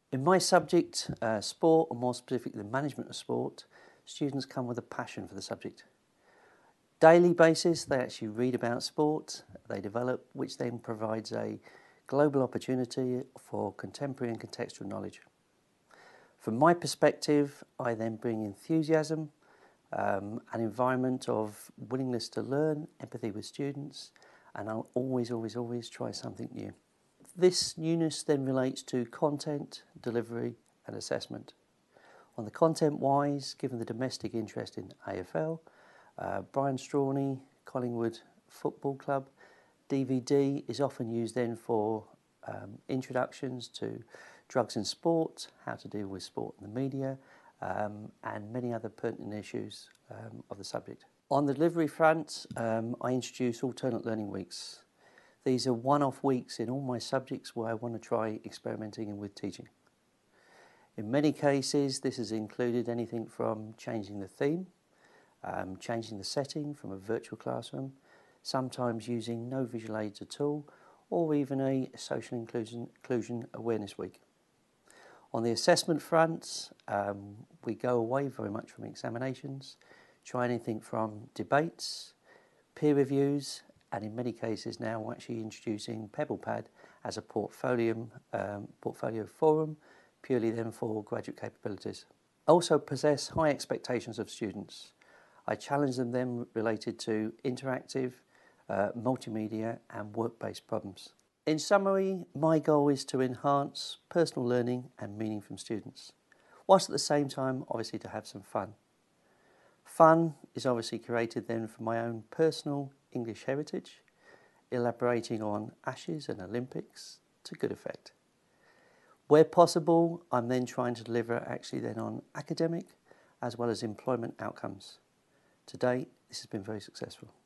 In my subject, sport, or more specifically the management of sport, students come with a passion for the subject. Daily basis, they actually read about sport, they develop, which then provides a global opportunity for contemporary and contextual knowledge. From my perspective, I then bring enthusiasm, an environment of willingness to learn, empathy with students, and I'll always try something new. This newness then relates to content, delivery and assessment. On the content-wise, given the domestic interest in AFL, Brian Strawny, Collingwood Football Club, DVD is often used then for introductions to drugs in sport, how to deal with sport in the media, and many other pertinent issues of the subject. On the delivery front, I introduce alternate learning weeks. These are one-off weeks in all my subjects where I want to try experimenting with teaching. In many cases, this has included anything from changing the theme, changing the setting from a virtual classroom, sometimes using no visual aids at all, or even a social inclusion awareness week. On the assessment front, we go away very much from examinations, try anything from debates, peer reviews, and in many cases now we're actually introducing PebblePad as a portfolio forum, purely then for graduate capabilities. I also possess high expectations of students. I challenge them related to interactive, multimedia and work-based problems. In summary, my goal is to enhance personal learning and meaning from students, whilst at the same time obviously to have some fun. Fun is obviously created then from my own personal English heritage, elaborating on Ashes and Olympics to good effect. Where possible, I'm then trying to deliver actually then on academic as well as employment outcomes. To date, this has been very successful.